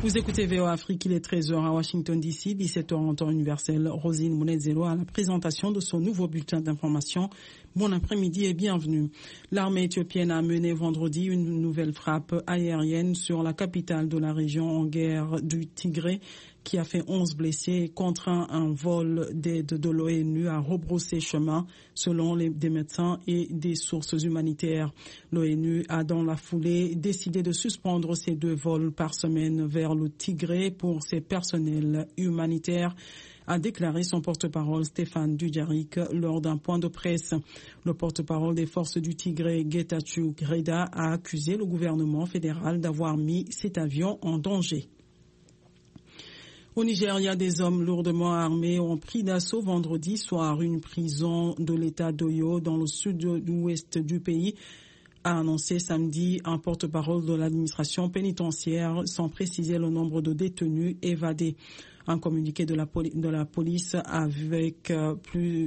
Vous écoutez VOA Afrique, il est 13h à Washington DC, 17h en temps universel. Rosine Mounezelo à la présentation de son nouveau bulletin d'information. Bon après-midi et bienvenue. L'armée éthiopienne a mené vendredi une nouvelle frappe aérienne sur la capitale de la région en guerre du Tigré, qui a fait 11 blessés et contraint un vol d'aide de l'ONU à rebrousser chemin, selon des médecins et des sources humanitaires. L'ONU a dans la foulée décidé de suspendre ces 2 vols par semaine vers le Tigré pour ses personnels humanitaires, a déclaré son porte-parole Stéphane Dujarric lors d'un point de presse. Le porte-parole des forces du Tigré, Getachew Reda, a accusé le gouvernement fédéral d'avoir mis cet avion en danger. Au Nigeria, des hommes lourdement armés ont pris d'assaut vendredi soir une prison de l'État d'Oyo dans le sud-ouest du pays, a annoncé samedi un porte-parole de l'administration pénitentiaire sans préciser le nombre de détenus évadés. Un communiqué de la police avec plus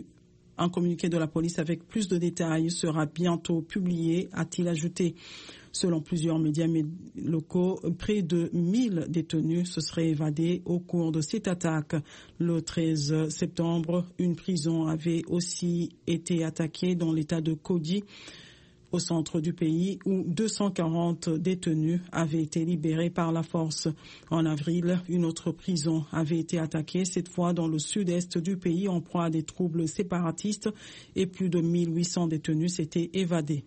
de détails sera bientôt publié, a-t-il ajouté. Selon plusieurs médias locaux, près de 1000 détenus se seraient évadés au cours de cette attaque. Le 13 septembre, une prison avait aussi été attaquée dans l'état de Kodi, au centre du pays, où 240 détenus avaient été libérés par la force. En avril, une autre prison avait été attaquée, cette fois dans le sud-est du pays, en proie à des troubles séparatistes, et plus de 1800 détenus s'étaient évadés.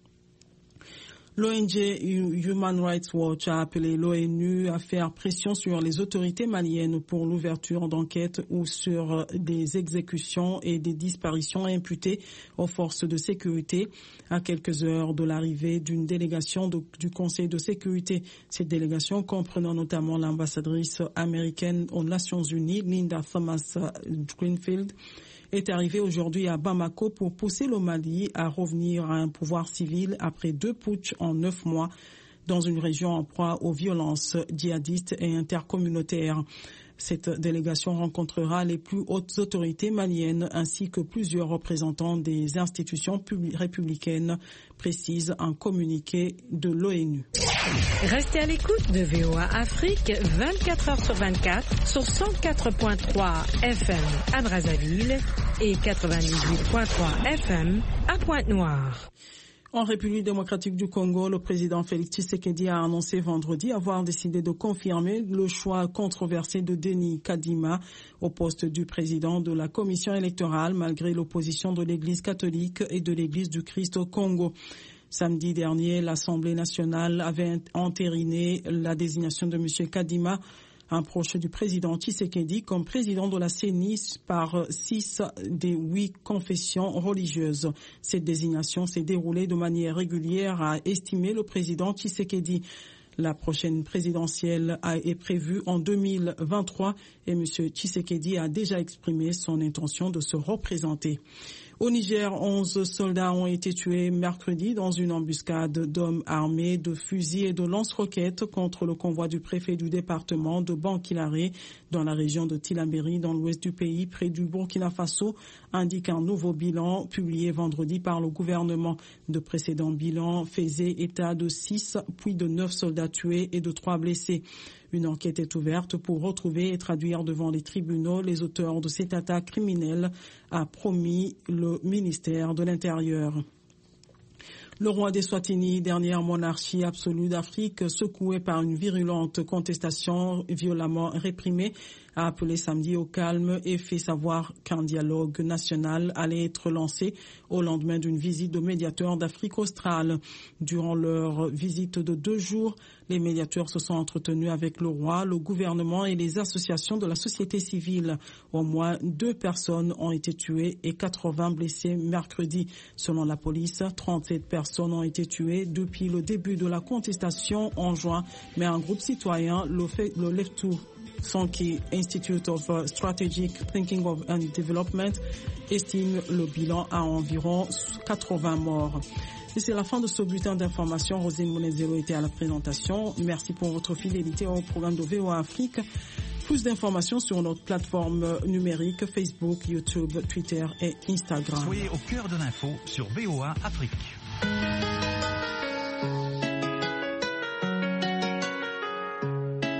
L'ONG Human Rights Watch a appelé l'ONU à faire pression sur les autorités maliennes pour l'ouverture d'enquêtes ou sur des exécutions et des disparitions imputées aux forces de sécurité à quelques heures de l'arrivée d'une délégation du Conseil de sécurité. Cette délégation, comprenant notamment l'ambassadrice américaine aux Nations Unies, Linda Thomas-Greenfield, est arrivé aujourd'hui à Bamako pour pousser le Mali à revenir à un pouvoir civil après 2 putschs en 9 mois dans une région en proie aux violences djihadistes et intercommunautaires. Cette délégation rencontrera les plus hautes autorités maliennes ainsi que plusieurs représentants des institutions républicaines, précise un communiqué de l'ONU. Restez à l'écoute de VOA Afrique 24 heures sur 24 sur 104.3 FM à Brazzaville et 98.3 FM à Pointe-Noire. En République démocratique du Congo, le président Félix Tshisekedi a annoncé vendredi avoir décidé de confirmer le choix controversé de Denis Kadima au poste du président de la commission électorale, malgré l'opposition de l'Église catholique et de l'Église du Christ au Congo. Samedi dernier, l'Assemblée nationale avait entériné la désignation de M. Kadima, un proche du président Tshisekedi, comme président de la CENI par 6 des 8 confessions religieuses. Cette désignation s'est déroulée de manière régulière, a estimé le président Tshisekedi. La prochaine présidentielle est prévue en 2023 et M. Tshisekedi a déjà exprimé son intention de se représenter. Au Niger, 11 soldats ont été tués mercredi dans une embuscade d'hommes armés de fusils et de lance-roquettes contre le convoi du préfet du département de Bankilare dans la région de Tilaberi, dans l'ouest du pays, près du Burkina Faso, indique un nouveau bilan publié vendredi par le gouvernement. De précédents bilans faisaient état de 6 puis de 9 soldats tués et de 3 blessés. Une enquête est ouverte pour retrouver et traduire devant les tribunaux les auteurs de cette attaque criminelle, a promis le ministère de l'Intérieur. Le roi d'Eswatini, dernière monarchie absolue d'Afrique, secoué par une virulente contestation violemment réprimée, a appelé samedi au calme et fait savoir qu'un dialogue national allait être lancé au lendemain d'une visite de médiateurs d'Afrique australe. Durant leur visite de 2 jours, les médiateurs se sont entretenus avec le roi, le gouvernement et les associations de la société civile. Au moins 2 personnes ont été tuées et 80 blessées mercredi. Selon la police, 37 personnes ont été tuées depuis le début de la contestation en juin, mais un groupe citoyen, le Leftu Sonki Institute of Strategic Thinking and Development, estime le bilan à environ 80 morts. Et c'est la fin de ce bulletin d'information. Rosine Mounezelo était à la présentation. Merci pour votre fidélité au programme de VOA Afrique. Plus d'informations sur notre plateforme numérique Facebook, YouTube, Twitter et Instagram. Soyez au cœur de l'info sur VOA Afrique.